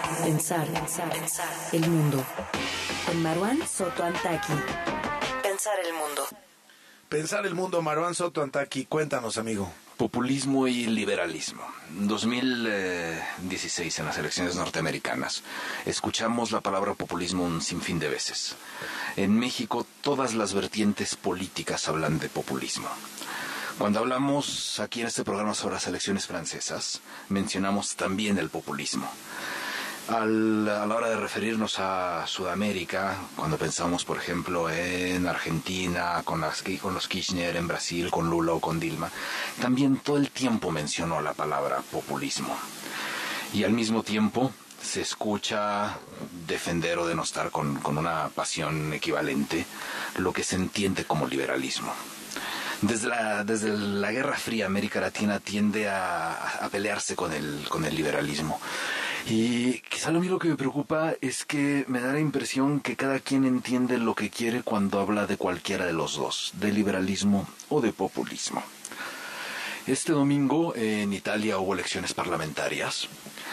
Pensar el mundo. Con Marwan Soto Antaki. Pensar el mundo. Pensar el mundo, Marwan Soto Antaki. Cuéntanos, amigo. Populismo y liberalismo. 2016, en las elecciones norteamericanas, escuchamos la palabra populismo un sinfín de veces. En México, todas las vertientes políticas hablan de populismo. Cuando hablamos aquí en este programa sobre las elecciones francesas, mencionamos también el populismo. A la hora de referirnos a Sudamérica, cuando pensamos, por ejemplo, en Argentina, con los Kirchner, en Brasil, con Lula o con Dilma, también todo el tiempo mencionó la palabra populismo. Y al mismo tiempo se escucha defender o denostar con una pasión equivalente lo que se entiende como liberalismo. Desde la Guerra Fría, América Latina tiende a pelearse con el liberalismo. Y quizá lo único que me preocupa es que me da la impresión que cada quien entiende lo que quiere cuando habla de cualquiera de los dos, de liberalismo o de populismo. Este domingo en Italia hubo elecciones parlamentarias.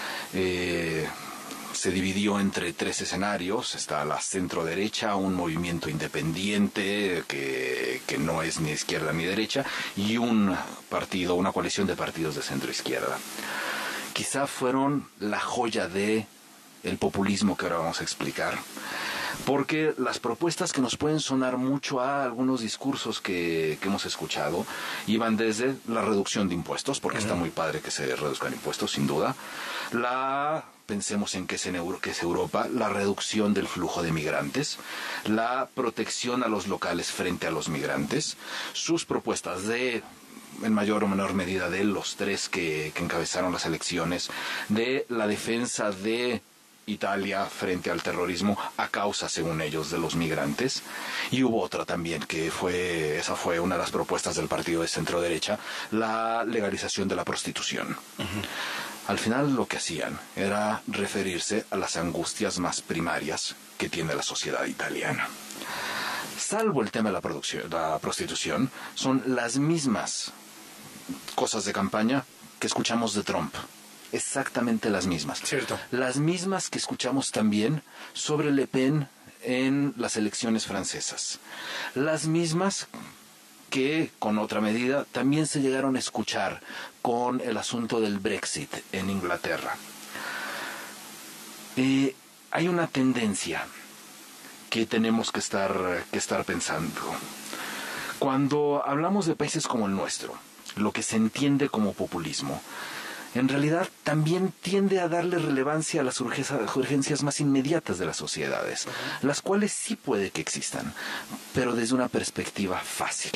Se dividió entre tres escenarios. Está la centro-derecha, un movimiento independiente que no es ni izquierda ni derecha, y una coalición de partidos de centro-izquierda. Quizá fueron la joya de el populismo que ahora vamos a explicar, porque las propuestas que nos pueden sonar mucho a algunos discursos que hemos escuchado iban desde la reducción de impuestos, porque está muy padre que se reduzcan impuestos, sin duda. Pensemos en que es Europa, la reducción del flujo de migrantes, la protección a los locales frente a los migrantes, sus propuestas en mayor o menor medida de los tres que encabezaron las elecciones, de la defensa de Italia frente al terrorismo a causa, según ellos, de los migrantes. Y hubo otra también esa fue una de las propuestas del partido de centro derecha, la legalización de la prostitución. Al final lo que hacían era referirse a las angustias más primarias que tiene la sociedad italiana. Salvo el tema de la prostitución, son las mismas cosas de campaña que escuchamos de Trump. Exactamente las mismas. Cierto. Las mismas que escuchamos también sobre Le Pen en las elecciones francesas. Las mismas que, con otra medida, también se llegaron a escuchar con el asunto del Brexit en Inglaterra. Hay una tendencia que tenemos que estar pensando. Cuando hablamos de países como el nuestro, lo que se entiende como populismo, en realidad también tiende a darle relevancia a las urgencias más inmediatas de las sociedades, las cuales sí puede que existan, pero desde una perspectiva fácil.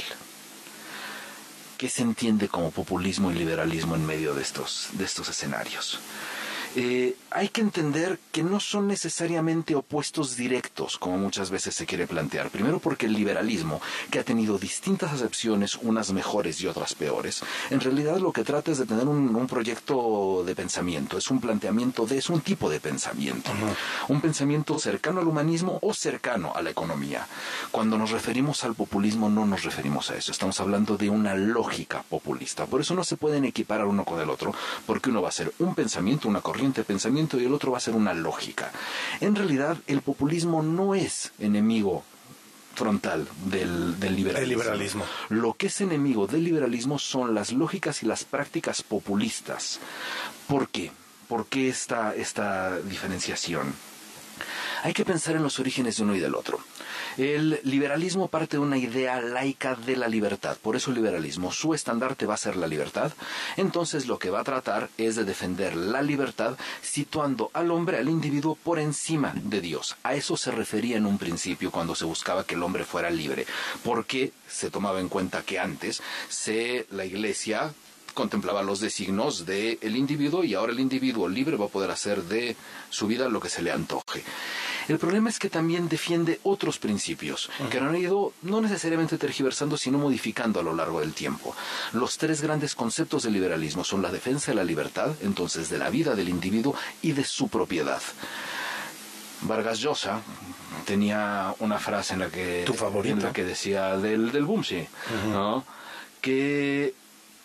¿Qué se entiende como populismo y liberalismo en medio de estos escenarios? Hay que entender que no son necesariamente opuestos directos, como muchas veces se quiere plantear. Primero porque el liberalismo, que ha tenido distintas acepciones, unas mejores y otras peores, en realidad lo que trata es de tener un proyecto de pensamiento, es un tipo de pensamiento. Un pensamiento cercano al humanismo o cercano a la economía. Cuando nos referimos al populismo no nos referimos a eso, estamos hablando de una lógica populista. Por eso no se pueden equiparar uno con el otro, porque uno va a ser un pensamiento, una corriente de pensamiento, y el otro va a ser una lógica. En realidad, el populismo no es enemigo frontal del liberalismo. Lo que es enemigo del liberalismo son las lógicas y las prácticas populistas. ¿Por qué? ¿Por qué esta diferenciación? Hay que pensar en los orígenes de uno y del otro. El liberalismo parte de una idea laica de la libertad. Por eso el liberalismo, su estandarte va a ser la libertad. Entonces lo que va a tratar es de defender la libertad situando al hombre, al individuo, por encima de Dios. A eso se refería en un principio cuando se buscaba que el hombre fuera libre. Porque se tomaba en cuenta que antes la Iglesia contemplaba los designios del individuo, y ahora el individuo libre va a poder hacer de su vida lo que se le antoje. El problema es que también defiende otros principios que han ido no necesariamente tergiversando, sino modificando a lo largo del tiempo. Los tres grandes conceptos del liberalismo son la defensa de la libertad, entonces de la vida del individuo y de su propiedad. Vargas Llosa tenía una frase en la que, ¿tu favorito? En la que decía del Bumsi, ¿no? Que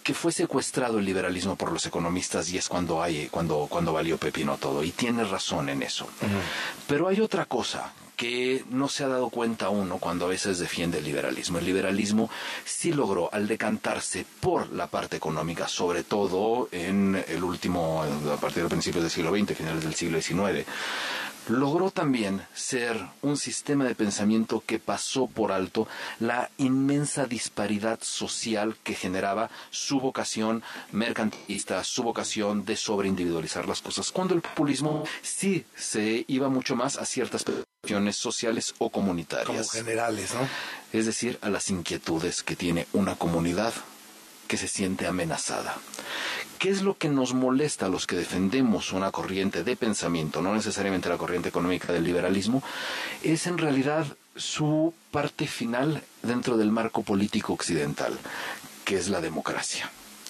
que fue secuestrado el liberalismo por los economistas y es cuando valió pepino todo. Y tiene razón en eso. Pero hay otra cosa que no se ha dado cuenta uno cuando a veces defiende el liberalismo. El liberalismo sí logró, al decantarse por la parte económica, sobre todo en el último, a partir de principios del siglo XX, finales del siglo XIX, logró también ser un sistema de pensamiento que pasó por alto la inmensa disparidad social que generaba su vocación mercantilista, su vocación de sobreindividualizar las cosas, cuando el populismo sí se iba mucho más a ciertas cuestiones sociales o comunitarias. Como generales, ¿no? Es decir, a las inquietudes que tiene una comunidad que se siente amenazada. ¿Qué es lo que nos molesta a los que defendemos una corriente de pensamiento, no necesariamente la corriente económica del liberalismo? Es en realidad su parte final dentro del marco político occidental, que es la democracia.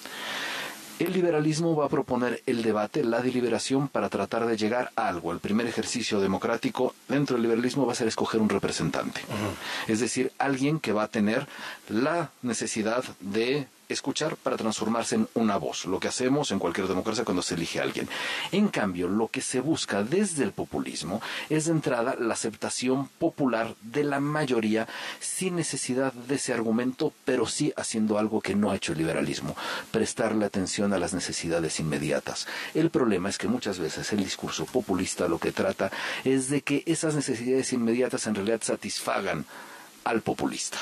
El liberalismo va a proponer el debate, la deliberación para tratar de llegar a algo. El primer ejercicio democrático dentro del liberalismo va a ser escoger un representante. Es decir, alguien que va a tener la necesidad de escuchar para transformarse en una voz, lo que hacemos en cualquier democracia cuando se elige a alguien. En cambio, lo que se busca desde el populismo es de entrada la aceptación popular de la mayoría sin necesidad de ese argumento, pero sí haciendo algo que no ha hecho el liberalismo, prestarle atención a las necesidades inmediatas. El problema es que muchas veces el discurso populista lo que trata es de que esas necesidades inmediatas en realidad satisfagan al populista.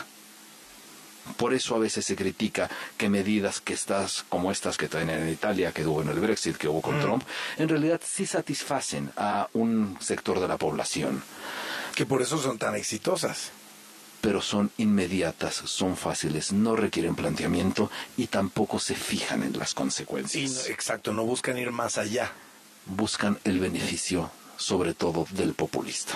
Por eso a veces se critica que medidas como estas que traen en Italia, que hubo en el Brexit, que hubo con Trump, en realidad sí satisfacen a un sector de la población. Que por eso son tan exitosas. Pero son inmediatas, son fáciles, no requieren planteamiento y tampoco se fijan en las consecuencias. Exacto, no buscan ir más allá. Buscan el beneficio, sobre todo, del populista.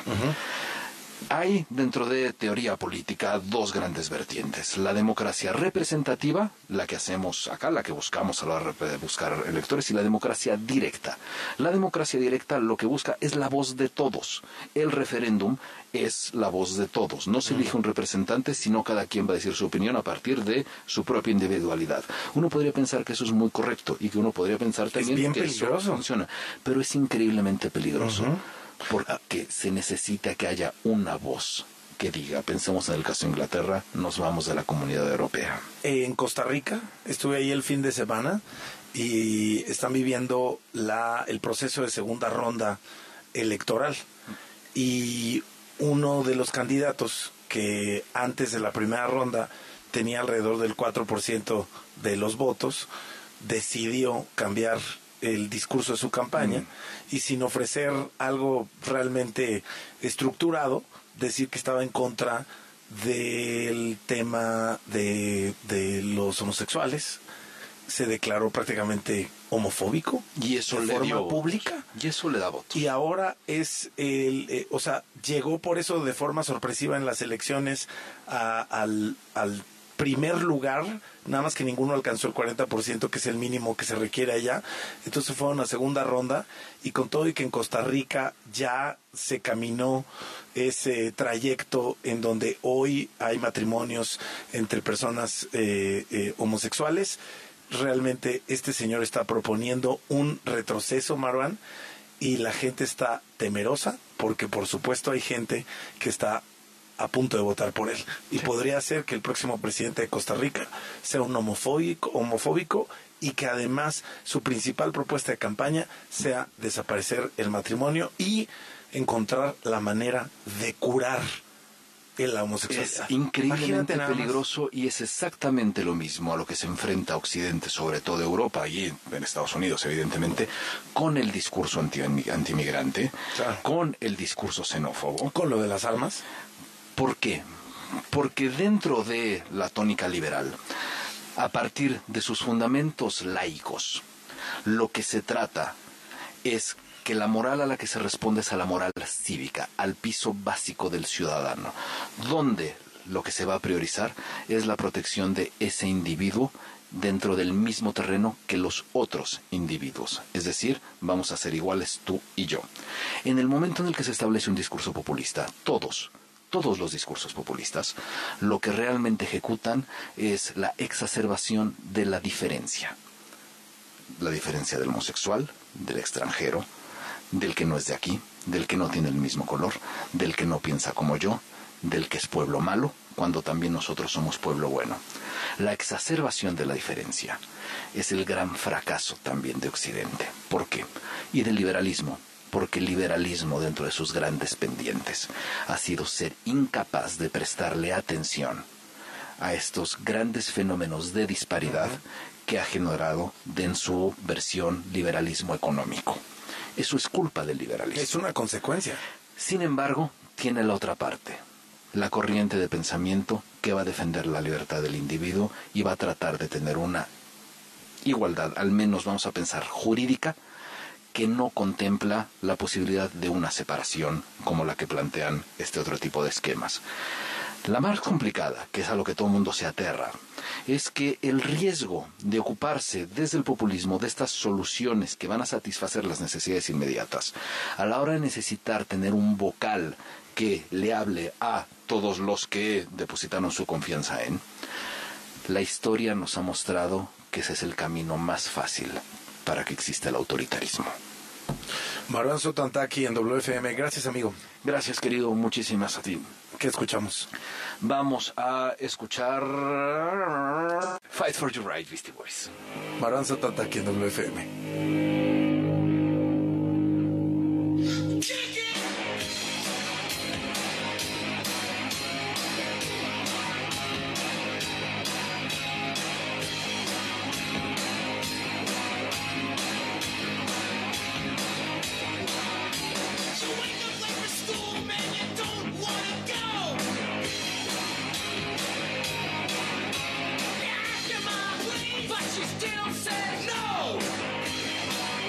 Hay dentro de teoría política dos grandes vertientes. La democracia representativa, la que hacemos acá, la que buscamos a la hora de buscar electores, y la democracia directa. La democracia directa lo que busca es la voz de todos. El referéndum es la voz de todos. No se elige un representante, sino cada quien va a decir su opinión a partir de su propia individualidad. Uno podría pensar que eso es muy correcto y que uno podría pensar también que eso funciona, pero es increíblemente peligroso. Porque se necesita que haya una voz que diga, pensemos en el caso de Inglaterra, nos vamos de la Comunidad Europea. En Costa Rica, estuve ahí el fin de semana y están viviendo el proceso de segunda ronda electoral. Y uno de los candidatos que antes de la primera ronda tenía alrededor del 4% de los votos, decidió cambiar el discurso de su campaña y sin ofrecer algo realmente estructurado, decir que estaba en contra del tema de los homosexuales. Se declaró prácticamente homofóbico y eso de forma pública, y eso le da votos. Y ahora es llegó por eso de forma sorpresiva en las elecciones al primer lugar, nada más que ninguno alcanzó el 40%, que es el mínimo que se requiere allá. Entonces fue una segunda ronda, y con todo y que en Costa Rica ya se caminó ese trayecto en donde hoy hay matrimonios entre personas homosexuales, realmente este señor está proponiendo un retroceso, Marwan, y la gente está temerosa, porque por supuesto hay gente que está a punto de votar por él. Y podría ser que el próximo presidente de Costa Rica sea un homofóbico y que además su principal propuesta de campaña sea desaparecer el matrimonio y encontrar la manera de curar la homosexualidad. Es increíblemente peligroso y es exactamente lo mismo a lo que se enfrenta Occidente, sobre todo Europa y en Estados Unidos, evidentemente, con el discurso antimigrante, claro, con el discurso xenófobo, con lo de las armas. ¿Por qué? Porque dentro de la tónica liberal, a partir de sus fundamentos laicos, lo que se trata es que la moral a la que se responde es a la moral cívica, al piso básico del ciudadano, donde lo que se va a priorizar es la protección de ese individuo dentro del mismo terreno que los otros individuos. Es decir, vamos a ser iguales tú y yo. En el momento en el que se establece un discurso populista, todos todos los discursos populistas, lo que realmente ejecutan es la exacerbación de la diferencia. La diferencia del homosexual, del extranjero, del que no es de aquí, del que no tiene el mismo color, del que no piensa como yo, del que es pueblo malo, cuando también nosotros somos pueblo bueno. La exacerbación de la diferencia es el gran fracaso también de Occidente. ¿Por qué? Y del liberalismo. Porque el liberalismo, dentro de sus grandes pendientes, ha sido ser incapaz de prestarle atención a estos grandes fenómenos de disparidad que ha generado en su versión liberalismo económico. Eso es culpa del liberalismo. Es una consecuencia. Sin embargo, tiene la otra parte, la corriente de pensamiento que va a defender la libertad del individuo y va a tratar de tener una igualdad, al menos vamos a pensar jurídica, que no contempla la posibilidad de una separación como la que plantean este otro tipo de esquemas. La más complicada, que es a lo que todo el mundo se aterra, es que el riesgo de ocuparse desde el populismo de estas soluciones que van a satisfacer las necesidades inmediatas, a la hora de necesitar tener un vocal que le hable a todos los que depositaron su confianza en, la historia nos ha mostrado que ese es el camino más fácil para que exista el autoritarismo. Marwan Soto Antaki en WFM. Gracias, amigo. Gracias, querido. Muchísimas a ti. ¿Qué escuchamos? Vamos a escuchar Fight for Your Right, Beastie Boys. Marwan Soto Antaki en WFM. But she still said no.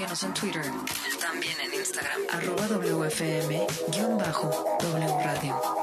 Síguenos en Twitter. También en Instagram. @WFM_W Radio.